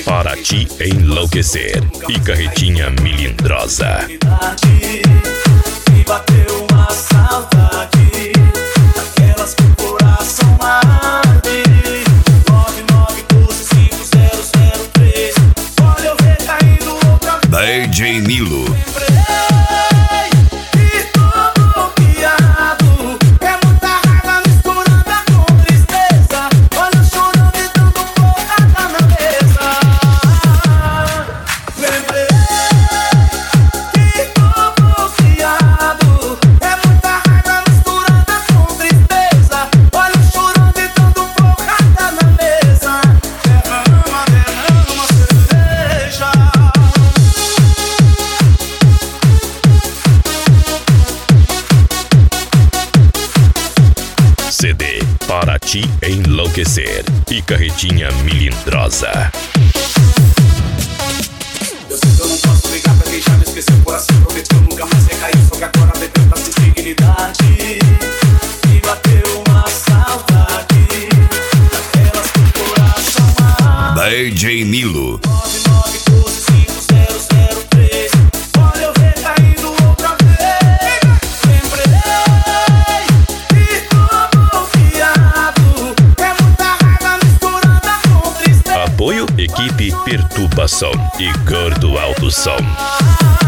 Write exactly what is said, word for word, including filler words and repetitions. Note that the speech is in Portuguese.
para te enlouquecer. E carretinha melindrosa. Me bateu uma saudade, daquelas que o coração arde. Nove nove doze cinco zero zero três. Olha eu ver caindo outra vez. D J Nilo. C D para te enlouquecer. E carretinha melindrosa. Eu sei que eu não posso ligar pra quem já me esqueceu. O coração prometo que eu nunca mais recaiu. Só que agora tem tanta dignidade. Me bateu uma saudade, daquelas que o coração arde. D J Nilo. Nove nove doze cinco zero zero três. Olha eu ver caindo outra vez. Lembrei que tô bloqueado. É muita raiva misturada com tristeza. Apoio Equipe Perturbação e Gordo Alto Som.